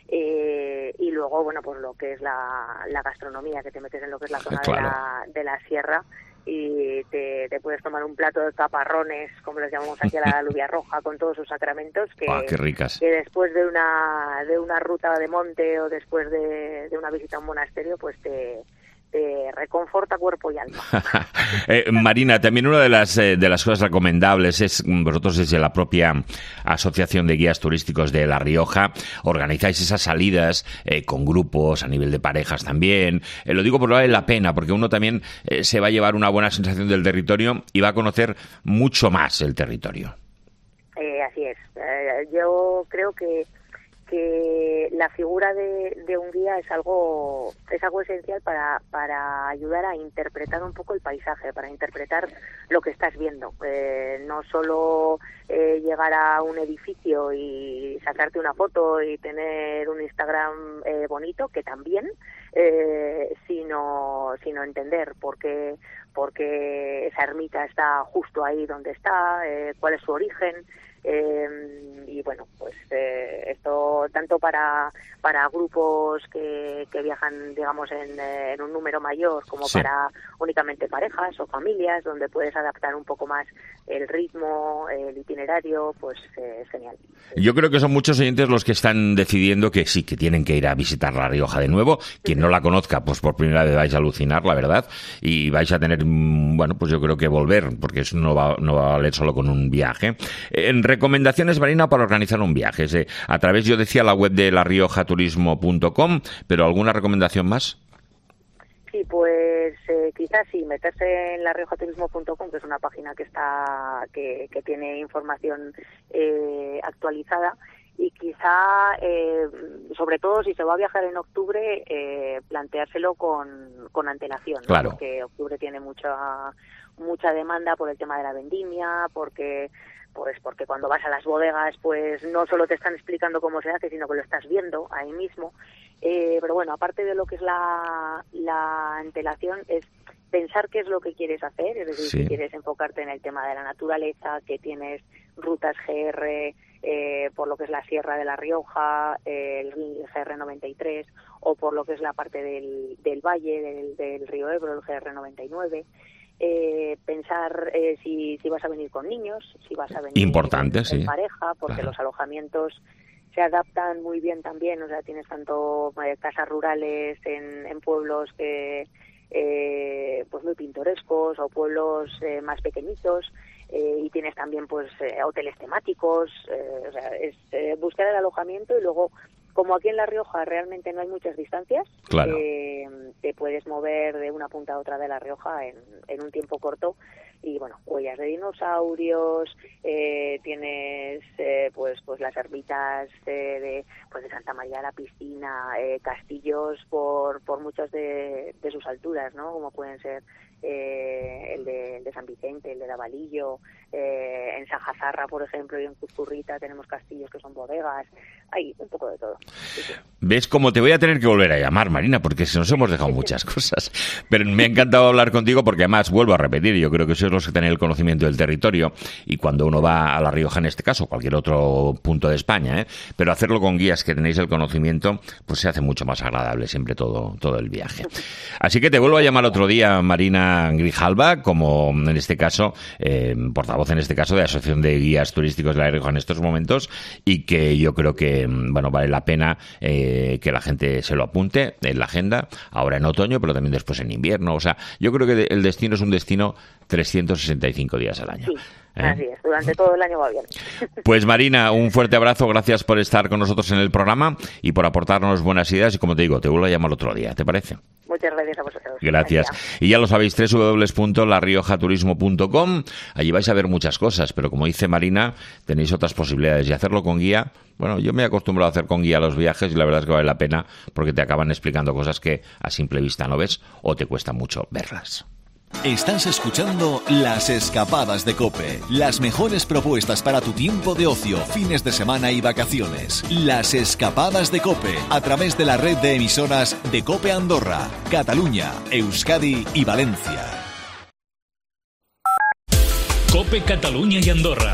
Eh, y luego, bueno, pues lo que es la, la gastronomía, que te metes en lo que es la zona claro. de, la, de la sierra y te, te puedes tomar un plato de caparrones, como les llamamos aquí a la alubia roja, con todos sus sacramentos, que, oh, qué ricas. que después de una de una ruta de monte o después de, de una visita a un monasterio, pues te... te reconforta cuerpo y alma. eh, Marina, también una de las eh, de las cosas recomendables es, vosotros desde la propia Asociación de Guías Turísticos de La Rioja, organizáis esas salidas eh, con grupos, a nivel de parejas también. Eh, lo digo porque vale la pena, porque uno también eh, se va a llevar una buena sensación del territorio y va a conocer mucho más el territorio. Eh, así es. Eh, yo creo que que la figura de, de un guía es algo es algo esencial para, para ayudar a interpretar un poco el paisaje, para interpretar lo que estás viendo. Eh, no solo eh, llegar a un edificio y sacarte una foto y tener un Instagram eh, bonito, que también, eh, sino sino entender por qué, por qué esa ermita está justo ahí donde está, eh, cuál es su origen. Eh, y bueno, pues eh, esto tanto para para grupos que, que viajan, digamos, en, en un número mayor, como sí. para únicamente parejas o familias, donde puedes adaptar un poco más el ritmo, el itinerario, pues eh, es genial. Yo creo que son muchos oyentes los que están decidiendo que sí, que tienen que ir a visitar La Rioja de nuevo. Quien no la conozca, pues por primera vez vais a alucinar, la verdad, y vais a tener, bueno, pues yo creo que volver, porque eso no va, no va a valer solo con un viaje. En recomendaciones, Marina, para organizar un viaje, es, eh, a través, yo decía, la web de la rioja turismo punto com, pero ¿alguna recomendación más? Sí, pues eh, quizás sí, meterse en la rioja turismo punto com, que es una página que está que, que tiene información eh, actualizada, y quizá, eh, sobre todo si se va a viajar en octubre, eh, planteárselo con, con antelación, ¿no? Claro. Porque octubre tiene mucha mucha demanda por el tema de la vendimia, porque pues porque cuando vas a las bodegas, pues no solo te están explicando cómo se hace, sino que lo estás viendo ahí mismo. Eh, pero bueno, aparte de lo que es la, la antelación, es pensar qué es lo que quieres hacer, es decir, sí. si quieres enfocarte en el tema de la naturaleza, que tienes rutas G R eh, por lo que es la Sierra de La Rioja, eh, el G R noventa y tres, o por lo que es la parte del, del valle, del, del río Ebro, el G R noventa y nueve. Eh, pensar eh, si, si vas a venir con niños, si vas a venir Importante, en, sí. en pareja, porque claro. los alojamientos se adaptan muy bien también, o sea, tienes tanto eh, casas rurales en, en pueblos que eh, pues muy pintorescos, o pueblos eh, más pequeñitos, eh, y tienes también pues eh, hoteles temáticos, eh, o sea, es eh, buscar el alojamiento, y luego, como aquí en La Rioja realmente no hay muchas distancias, claro. eh, te puedes mover de una punta a otra de La Rioja en, en un tiempo corto. Y bueno, huellas de dinosaurios, eh, tienes eh, pues pues las ermitas eh, de pues de Santa María de la Piscina, eh, castillos por por muchas de, de sus alturas, ¿no? Como pueden ser eh, el, de, el de San Vicente, el de Davalillo, eh, en Sajazarra, por ejemplo, y en Cuzcurrita tenemos castillos que son bodegas. Hay un poco de todo. Sí, sí. ¿Ves cómo te voy a tener que volver a llamar, Marina? Porque se nos hemos dejado muchas cosas. Pero me ha encantado hablar contigo, porque además, vuelvo a repetir, yo creo que sois los que tenéis el conocimiento del territorio, y cuando uno va a La Rioja, en este caso, cualquier otro punto de España, ¿eh? Pero hacerlo con guías que tenéis el conocimiento, pues se hace mucho más agradable siempre todo, todo el viaje. Así que te vuelvo a llamar otro día, Marina Grijalva, como en este caso, eh, portavoz en este caso de la Asociación de Guías Turísticos de La Rioja en estos momentos, y que yo creo que, bueno, vale la pena eh, que la gente se lo apunte en la agenda, ahora en otoño, pero también después en invierno. O sea, yo creo que el destino es un destino trescientos sesenta y cinco días al año. Sí, ¿eh? Así es, durante todo el año va bien. Pues Marina, un fuerte abrazo, gracias por estar con nosotros en el programa y por aportarnos buenas ideas, y como te digo, te vuelvo a llamar otro día, ¿te parece? Muchas gracias a vosotros. Gracias. Y ya lo sabéis, doble u doble u doble u punto la rioja turismo punto com. Allí vais a ver muchas cosas, pero como dice Marina, tenéis otras posibilidades. Y hacerlo con guía, bueno, yo me he acostumbrado a hacer con guía los viajes, y la verdad es que vale la pena, porque te acaban explicando cosas que a simple vista no ves, o te cuesta mucho verlas. Estás escuchando Las Escapadas de COPE, las mejores propuestas para tu tiempo de ocio, fines de semana y vacaciones. Las Escapadas de COPE, a través de la red de emisoras de COPE Andorra, Cataluña, Euskadi y Valencia. COPE Catalunya i Andorra.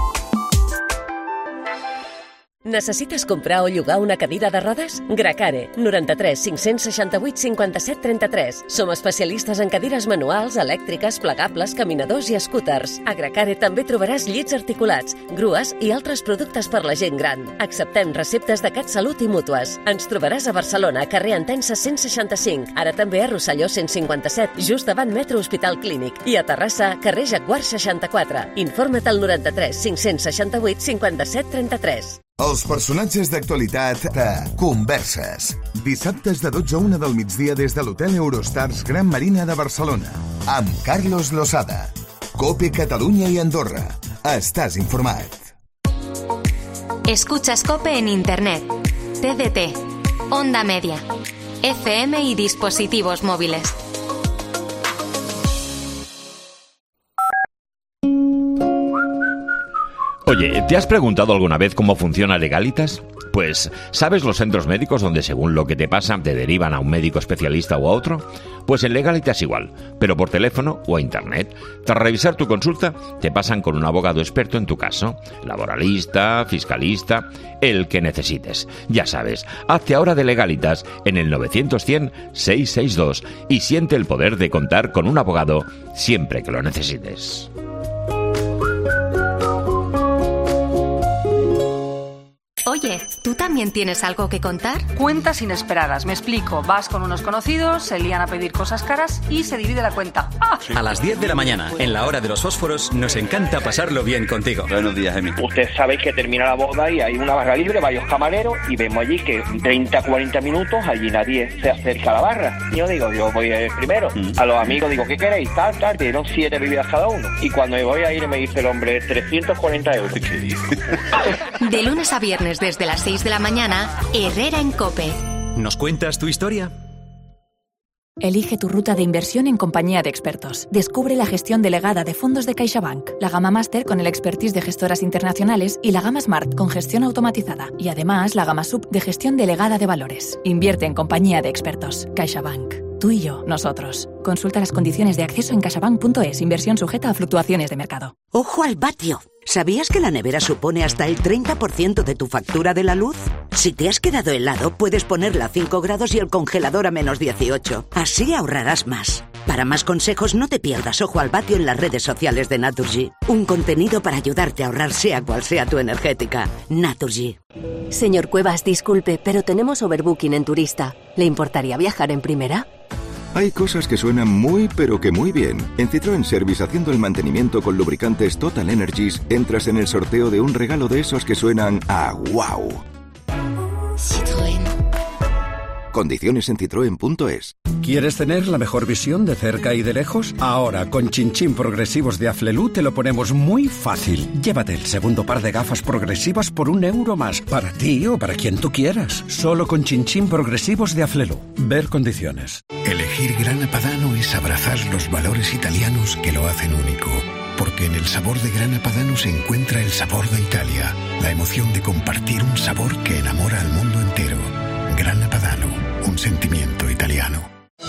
Necessites comprar o llogar una cadira de rodes? Gracare, noranta-tres cinc-cents seixanta-vuit cinquanta-set trenta-tres. Som especialistes en cadires manuals, elèctriques, plegables, caminadors i scooters. A Gracare també trobaràs llits articulats, grues i altres productes per la gent gran. Acceptem receptes de CatSalut i mútues. Ens trobaràs a Barcelona, carrer Entença cent seixanta-cinc, ara també a Rosselló cent cinquanta-set, just davant Metro Hospital Clínic, i a Terrassa, carrer Jaguar seixanta-quatre. Informa't al noranta-tres cinc-cents seixanta-vuit cinquanta-set trenta-tres. Els personatges d'actualitat de Converses. Dissabtes de dotze a una del migdia des de l'Hotel Eurostars Gran Marina de Barcelona. Amb Carlos Losada. COPE Catalunya i Andorra. Estàs informat. Escuchas COPE en Internet, T D T, Onda Media, F M y dispositivos móviles. Oye, ¿te has preguntado alguna vez cómo funciona Legalitas? Pues, ¿sabes los centros médicos donde según lo que te pasa te derivan a un médico especialista o a otro? Pues en Legalitas igual, pero por teléfono o a internet. Tras revisar tu consulta, te pasan con un abogado experto en tu caso, laboralista, fiscalista, el que necesites. Ya sabes, hazte ahora de Legalitas en el novecientos cien seiscientos sesenta y dos y siente el poder de contar con un abogado siempre que lo necesites. Oye, ¿tú también tienes algo que contar? Cuentas inesperadas, me explico. Vas con unos conocidos, se lían a pedir cosas caras y se divide la cuenta. ¡Ah! A las diez de la mañana, en la hora de los fósforos, nos encanta pasarlo bien contigo. Buenos días, Emi. Ustedes saben que termina la boda y hay una barra libre, varios camareros, y vemos allí que treinta a cuarenta minutos, allí nadie se acerca a la barra. Yo digo, yo voy el primero. Mm. A los amigos digo, ¿qué queréis? Tal, tal, dieron siete bebidas cada uno. Y cuando me voy a ir me dice el hombre, trescientos cuarenta euros. ¿Qué dice? De lunes a viernes desde las seis de la mañana, Herrera en COPE. ¿Nos cuentas tu historia? Elige tu ruta de inversión en compañía de expertos. Descubre la gestión delegada de fondos de CaixaBank, la gama Master con el expertise de gestoras internacionales y la gama Smart con gestión automatizada. Y además la gama Sub de gestión delegada de valores. Invierte en compañía de expertos. CaixaBank. Tú y yo, nosotros. Consulta las condiciones de acceso en caixabank punto es. Inversión sujeta a fluctuaciones de mercado. ¡Ojo al vatio! ¿Sabías que la nevera supone hasta el treinta por ciento de tu factura de la luz? Si te has quedado helado, puedes ponerla a cinco grados y el congelador a menos dieciocho. Así ahorrarás más. Para más consejos, no te pierdas Ojo al vatio en las redes sociales de Naturgy. Un contenido para ayudarte a ahorrar sea cual sea tu energética. Naturgy. Señor Cuevas, disculpe, pero tenemos overbooking en turista. ¿Le importaría viajar en primera? Hay cosas que suenan muy, pero que muy bien. En Citroën Service, haciendo el mantenimiento con lubricantes Total Energies, entras en el sorteo de un regalo de esos que suenan a wow. Citroën. Condiciones en citroen punto es. ¿Quieres tener la mejor visión de cerca y de lejos? Ahora, con chinchín progresivos de Aflelu te lo ponemos muy fácil. Llévate el segundo par de gafas progresivas por un euro más, para ti o para quien tú quieras. Solo con chinchín progresivos de Aflelu. Ver condiciones. Elegir Grana Padano es abrazar los valores italianos que lo hacen único. Porque en el sabor de Grana Padano se encuentra el sabor de Italia, la emoción de compartir un sabor que enamora al mundo entero. Grana Padano, un sentimiento italiano.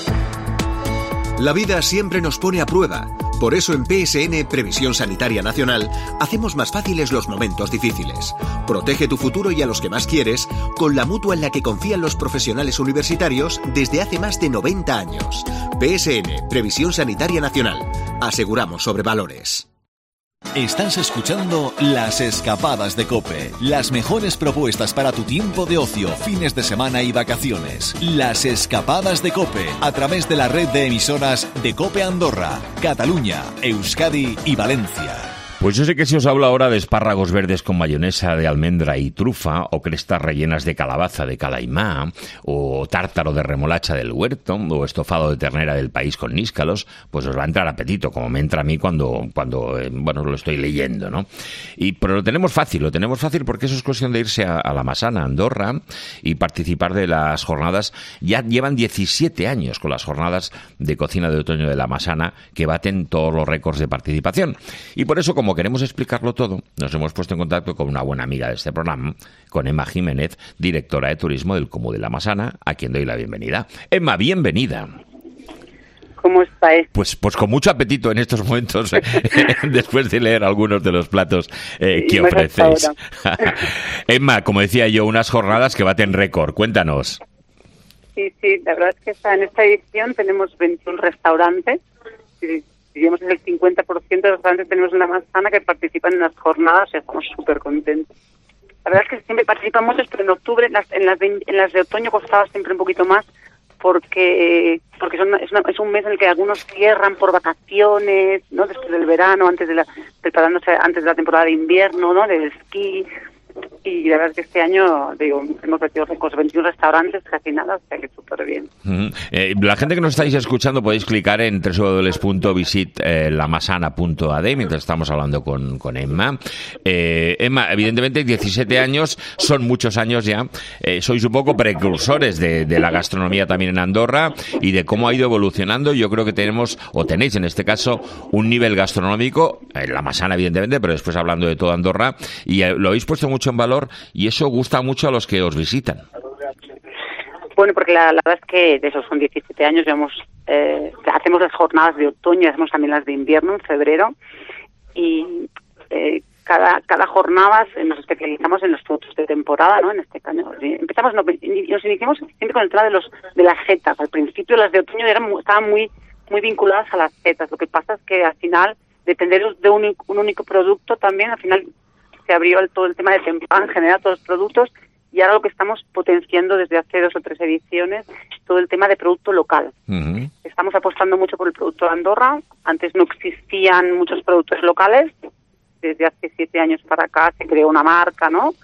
La vida siempre nos pone a prueba. Por eso en P S N, Previsión Sanitaria Nacional, hacemos más fáciles los momentos difíciles. Protege tu futuro y a los que más quieres con la mutua en la que confían los profesionales universitarios desde hace más de noventa años. P S N, Previsión Sanitaria Nacional. Aseguramos sobre valores. Estás escuchando Las Escapadas de COPE, las mejores propuestas para tu tiempo de ocio, fines de semana y vacaciones. Las Escapadas de COPE, a través de la red de emisoras de COPE Andorra, Cataluña, Euskadi y Valencia. Pues yo sé que si os hablo ahora de espárragos verdes con mayonesa de almendra y trufa, o crestas rellenas de calabaza de Calaimá, o tártaro de remolacha del huerto, o estofado de ternera del país con níscalos, pues os va a entrar apetito, como me entra a mí cuando, cuando eh, bueno, lo estoy leyendo, ¿no? Y, pero lo tenemos fácil, lo tenemos fácil porque eso es cuestión de irse a, a la Massana, Andorra, y participar de las jornadas. Ya llevan diecisiete años con las jornadas de cocina de otoño de la Massana, que baten todos los récords de participación. Y por eso, como queremos explicarlo todo, nos hemos puesto en contacto con una buena amiga de este programa, con Emma Jiménez, directora de turismo del Comú de la Massana, a quien doy la bienvenida. Emma, bienvenida. ¿Cómo estáis? Pues, pues con mucho apetito en estos momentos, eh, después de leer algunos de los platos eh, que ofrecéis. Emma, como decía yo, unas jornadas que baten récord. Cuéntanos. Sí, sí, la verdad es que está, en esta edición tenemos veintiún restaurantes. Sí, digamos, es el cincuenta por ciento de los restaurantes tenemos en la Massana que participan en las jornadas y estamos súper contentos. La verdad es que siempre participan muchos, pero en octubre, en las, en las, de, en las de otoño costaba siempre un poquito más porque porque son, es, una, es un mes en el que algunos cierran por vacaciones, ¿no? Después del verano, antes de la, preparándose antes de la temporada de invierno, ¿no? Del esquí. Y la verdad es que este año, digo, hemos metido récords, veintiún restaurantes, casi nada, o sea que súper bien. Uh-huh. Eh, la gente que nos estáis escuchando podéis clicar en doble u doble u doble u punto visit la massana punto a d mientras estamos hablando con, con Emma. Eh, Emma, evidentemente diecisiete años, son muchos años ya. Eh, sois un poco precursores de, de la gastronomía también en Andorra y de cómo ha ido evolucionando. Yo creo que tenemos, o tenéis en este caso, un nivel gastronómico, en la Massana evidentemente, pero después hablando de toda Andorra, y eh, lo habéis puesto mucho en valor y eso gusta mucho a los que os visitan. Bueno, porque la, la verdad es que de esos son diecisiete años, llevamos, eh, hacemos las jornadas de otoño, hacemos también las de invierno en febrero y eh, cada cada jornada nos especializamos en los productos de temporada, ¿no? En este caso empezamos, no, nos iniciamos siempre con el tema de los de las setas. Al principio las de otoño eran estaban muy muy vinculadas a las setas. Lo que pasa es que al final depender de un, un único producto también al final se abrió el, todo el tema de temporada en general, todos los productos, y ahora lo que estamos potenciando desde hace dos o tres ediciones, todo el tema de producto local. Uh-huh. Estamos apostando mucho por el producto de Andorra. Antes no existían muchos productos locales. Desde hace siete años para acá se creó una marca, ¿no?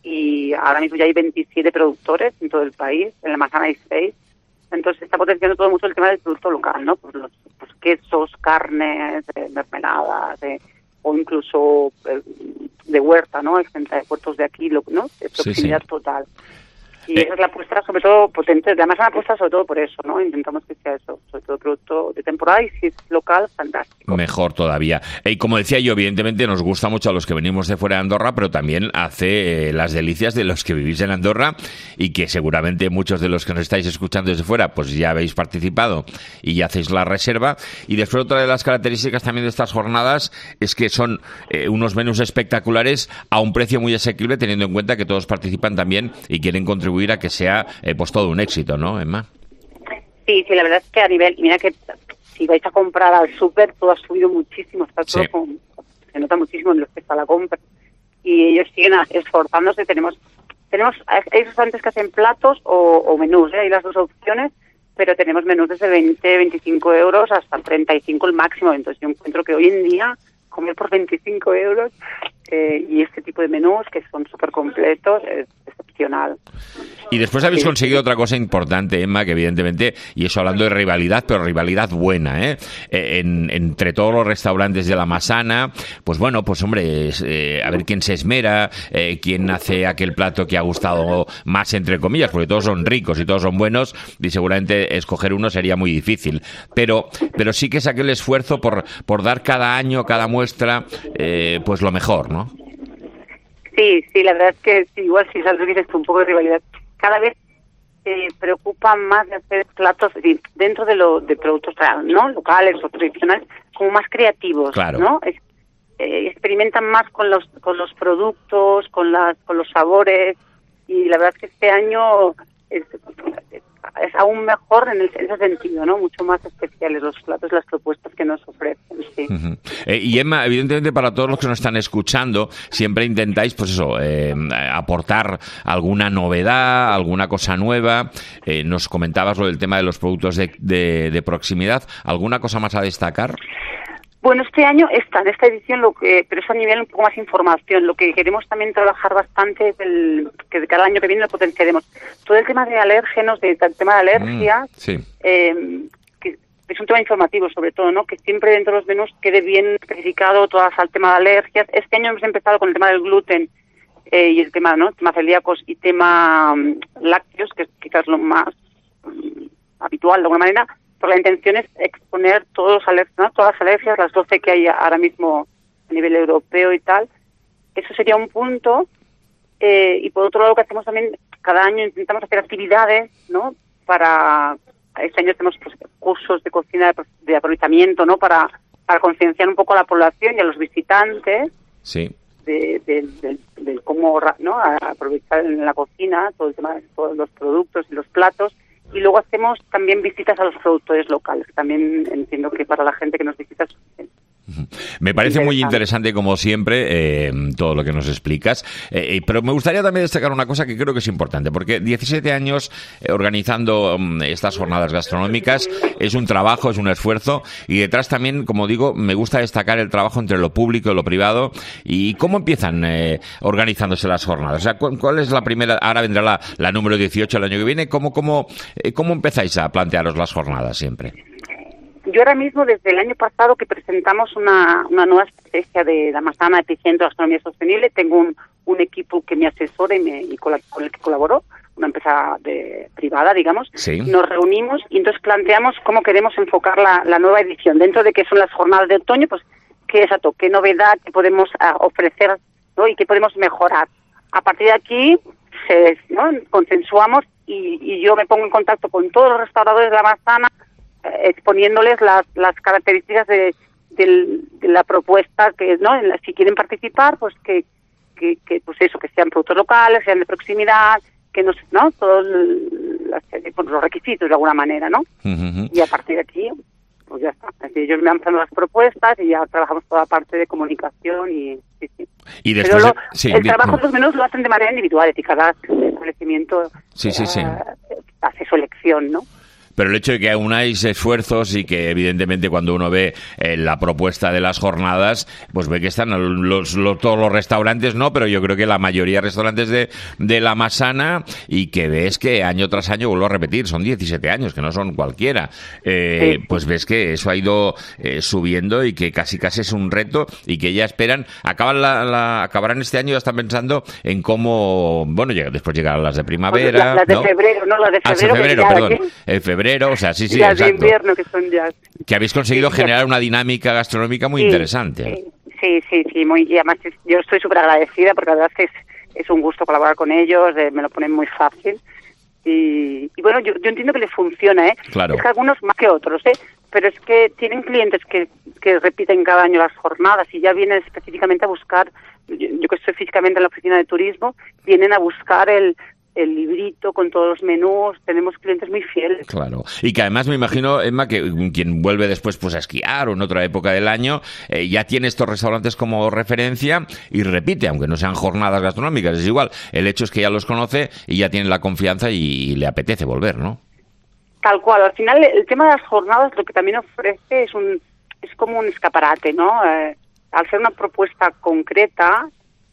Y ahora mismo ya hay veintisiete productores en todo el país, en la Massana hay seis. Entonces se está potenciando todo mucho el tema del producto local, ¿no? Pues los pues quesos, carnes, eh, mermeladas, eh, o incluso eh, de huerta, ¿no? Exenta de puertos de aquí, ¿no? De proximidad sí, sí. total. Y eh. esa es la apuesta, sobre todo, potente. Además, es una apuesta sobre todo por eso, ¿no? Intentamos que sea eso, sobre todo producto de temporada y si es local, fantástico. Mejor todavía. Y como decía yo, evidentemente nos gusta mucho a los que venimos de fuera de Andorra, pero también hace eh, las delicias de los que vivís en Andorra y que seguramente muchos de los que nos estáis escuchando desde fuera, pues ya habéis participado y ya hacéis la reserva. Y después otra de las características también de estas jornadas es que son eh, unos menús espectaculares a un precio muy asequible, teniendo en cuenta que todos participan también y quieren contribuir a que sea eh, pues todo un éxito, ¿no, Emma? Sí, sí, la verdad es que a nivel, mira que si vais a comprar al súper, todo ha subido muchísimo, está todo sí. con, se nota muchísimo en lo que está la compra y ellos siguen esforzándose. Tenemos tenemos hay restaurantes que hacen platos o, o menús, ¿eh? Hay las dos opciones, pero tenemos menús desde veinte, veinticinco euros hasta treinta y cinco el máximo. Entonces yo encuentro que hoy en día comer por veinticinco euros eh, y este tipo de menús que son súper completos es excepcional. Y después habéis sí. conseguido otra cosa importante, Emma, que evidentemente, y eso hablando de rivalidad, pero rivalidad buena, ¿eh? En, entre todos los restaurantes de la Massana, pues bueno, pues hombre, es, eh, a ver quién se esmera, eh, quién hace aquel plato que ha gustado más, entre comillas, porque todos son ricos y todos son buenos, y seguramente escoger uno sería muy difícil. Pero pero sí que es aquel esfuerzo por, por dar cada año, cada muestra, eh, pues lo mejor, ¿no? Sí, sí, la verdad es que sí, igual si sabes que es un poco de rivalidad. Cada vez se preocupan más de hacer platos dentro de lo de productos, ¿no? Locales o tradicionales, como más creativos, claro. ¿no? Es, eh, experimentan más con los con los productos, con las con los sabores, y la verdad es que este año es, es aún mejor en, el, en ese sentido, ¿no? Mucho más especiales los platos, las propuestas que nos ofrecen, sí. Uh-huh. Eh, y Emma, evidentemente para todos los que nos están escuchando, siempre intentáis, pues eso, eh, aportar alguna novedad, alguna cosa nueva. Eh, nos comentabas lo del tema de los productos de, de, de proximidad. ¿Alguna cosa más a destacar? Bueno, este año está en esta edición, lo que, pero es a nivel un poco más información. Lo que queremos también trabajar bastante es el, que de cada año que viene lo potenciaremos. Todo el tema de alérgenos, de, el tema de alergias, Mm, sí. eh, que es un tema informativo sobre todo, ¿no? Que siempre dentro de los menús quede bien especificado todo el tema de alergias. Este año hemos empezado con el tema del gluten eh, y el tema, ¿no? Tema celíacos y tema um, lácteos, que es quizás lo más um, habitual de alguna manera. Pero la intención es exponer todos los aler- ¿no? todas las alergias, las doce que hay ahora mismo a nivel europeo y tal. Eso sería un punto. Eh, y por otro lado, lo que hacemos también, cada año intentamos hacer actividades, ¿no? Para, este año hacemos pues, cursos de cocina de, de aprovechamiento, ¿no? Para, para concienciar un poco a la población y a los visitantes. Sí. De, de, de, de cómo, ¿no? A aprovechar en la cocina todo el tema de todos los productos y los platos. Y luego hacemos también visitas a los productores locales, que también entiendo que para la gente que nos visita es suficiente. Me parece muy interesante, como siempre, eh, todo lo que nos explicas. Eh, pero me gustaría también destacar una cosa que creo que es importante, porque diecisiete años eh, organizando um, estas jornadas gastronómicas es un trabajo, es un esfuerzo, y detrás también, como digo, me gusta destacar el trabajo entre lo público y lo privado. ¿Y cómo empiezan eh, organizándose las jornadas? O sea, ¿cuál, cuál es la primera? Ahora vendrá la, la número dieciocho el año que viene. ¿Cómo, cómo, eh, cómo empezáis a plantearos las jornadas siempre? Yo ahora mismo, desde el año pasado que presentamos una, una nueva estrategia de la Masana Epicentro de Gastronomía Sostenible, tengo un, un equipo que me asesora y, me, y con, la, con el que colaboró, una empresa de, privada, digamos. Sí. Nos reunimos y entonces planteamos cómo queremos enfocar la, la nueva edición. Dentro de que son las jornadas de otoño, pues qué es esto, qué novedad, qué podemos uh, ofrecer, ¿no? Y qué podemos mejorar. A partir de aquí, se, ¿no? consensuamos y, y yo me pongo en contacto con todos los restauradores de la Masana, exponiéndoles las, las características de, de, de la propuesta, que no en la, si quieren participar, pues que, que, que pues eso, que sean productos locales, sean de proximidad, que no, no todos las, pues los requisitos de alguna manera, ¿no? Uh-huh. Y a partir de aquí, pues ya está. Es decir, ellos me lanzan las propuestas y ya trabajamos toda la parte de comunicación y sí, sí. Y después Pero lo, de, sí, el di, trabajo no. de los menús lo hacen de manera individual, y cada establecimiento Sí, sí, sí. uh, hace su elección, ¿no? Pero el hecho de que unáis esfuerzos y que evidentemente cuando uno ve eh, la propuesta de las jornadas, pues ve que están los, los, todos los restaurantes, no, pero yo creo que la mayoría de restaurantes de, de la Masana, y que ves que año tras año, vuelvo a repetir, son diecisiete años, que no son cualquiera, eh, sí. Pues ves que eso ha ido eh, subiendo y que casi casi es un reto y que ya esperan, acaban la, la, acabarán este año, ya están pensando en cómo, bueno, llega, después llegarán las de primavera. Las, las de ¿no? febrero, no, las de febrero. Ah, febrero, que perdón. Aquí. El febrero. O sea, sí, sí, las exacto. de invierno, que son ya. Que habéis conseguido sí, generar una dinámica gastronómica muy sí, interesante. Sí, sí, sí, muy, y además yo estoy súper agradecida porque la verdad es que es, es un gusto colaborar con ellos, eh, me lo ponen muy fácil. Y, y bueno, yo, yo entiendo que les funciona, ¿eh? Claro. Es que algunos más que otros, ¿eh? Pero es que tienen clientes que, que repiten cada año las jornadas y ya vienen específicamente a buscar, yo, yo que estoy físicamente en la oficina de turismo, vienen a buscar el... el librito con todos los menús, tenemos clientes muy fieles. Claro, y que además me imagino, Emma, que quien vuelve después pues a esquiar o en otra época del año, eh, ya tiene estos restaurantes como referencia y repite, aunque no sean jornadas gastronómicas, es igual, el hecho es que ya los conoce y ya tiene la confianza y, y le apetece volver, ¿no? Tal cual, al final el tema de las jornadas lo que también ofrece es un es como un escaparate, ¿no? Eh, al ser una propuesta concreta,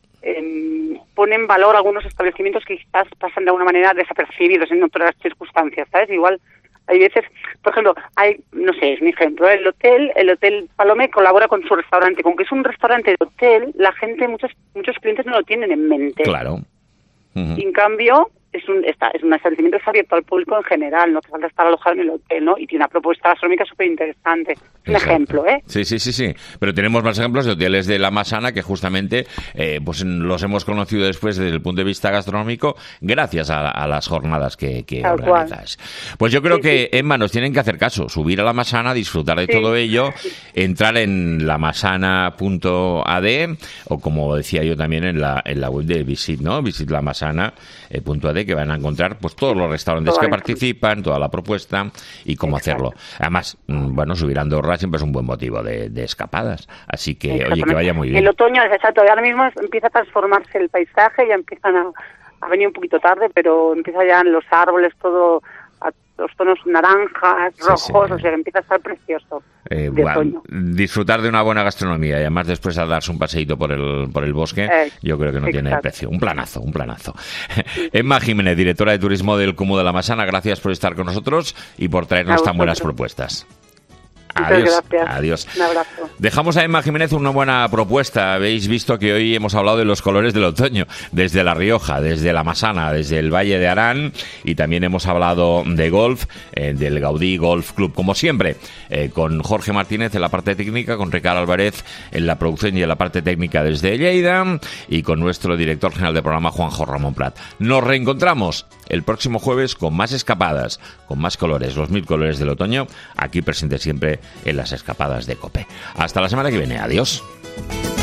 Eh, pone en valor algunos establecimientos que quizás pasan de alguna manera desapercibidos en otras circunstancias, ¿sabes? Igual hay veces, por ejemplo, hay, no sé, es mi ejemplo, el hotel, el hotel Palome colabora con su restaurante, con que es un restaurante de hotel, la gente, muchos muchos clientes no lo tienen en mente. Claro. Uh-huh. Y en cambio, es un está, es un establecimiento que está abierto al público en general, no hace falta estar alojado en el hotel, ¿no? Y tiene una propuesta gastronómica súper interesante. Es un Exacto. ejemplo, ¿eh? Sí, sí, sí, sí. Pero tenemos más ejemplos de hoteles de la Masana que justamente eh, pues los hemos conocido después desde el punto de vista gastronómico gracias a, a las jornadas que, que organizas. Pues yo creo sí, que, sí. Emma, nos tienen que hacer caso, subir a la Masana, disfrutar de sí. todo ello, entrar en lamasana punto a d o como decía yo también en la, en la web de Visit, ¿no? Visit lamasana punto a d, que van a encontrar pues todos los restaurantes todo que eso. participan, toda la propuesta y cómo Exacto. hacerlo. Además, bueno, subir a Andorra siempre es un buen motivo de, de escapadas, así que oye, que vaya muy bien. El otoño es exacto, ahora mismo empieza a transformarse el paisaje, ya empiezan a, a venir un poquito tarde, pero empieza ya los árboles, todo a los tonos naranjas, Sí, rojos, sí. o sea, que empieza a estar precioso. Eh, de bueno, otoño. disfrutar de una buena gastronomía y además después a darse un paseíto por el, por el bosque, Eh, yo creo que no tiene exacto. precio. Un planazo, un planazo. Emma Jiménez, directora de turismo del Cúmulo de la Masana, gracias por estar con nosotros y por traernos A tan buenas vosotros. propuestas. Muchas Adiós. gracias. Adiós. Un abrazo. Dejamos a Emma Jiménez una buena propuesta. Habéis visto que hoy hemos hablado de los colores del otoño, desde La Rioja, desde La Masana, desde el Valle de Arán, y también hemos hablado de golf, eh, del Gaudí Golf Club, como siempre, eh, con Jorge Martínez en la parte técnica, con Ricardo Álvarez en la producción y en la parte técnica desde Lleida, y con nuestro director general de programa, Juanjo Ramón Prat. Nos reencontramos el próximo jueves con más escapadas, con más colores, los mil colores del otoño, aquí presente siempre en las escapadas de COPE. Hasta la semana que viene. Adiós.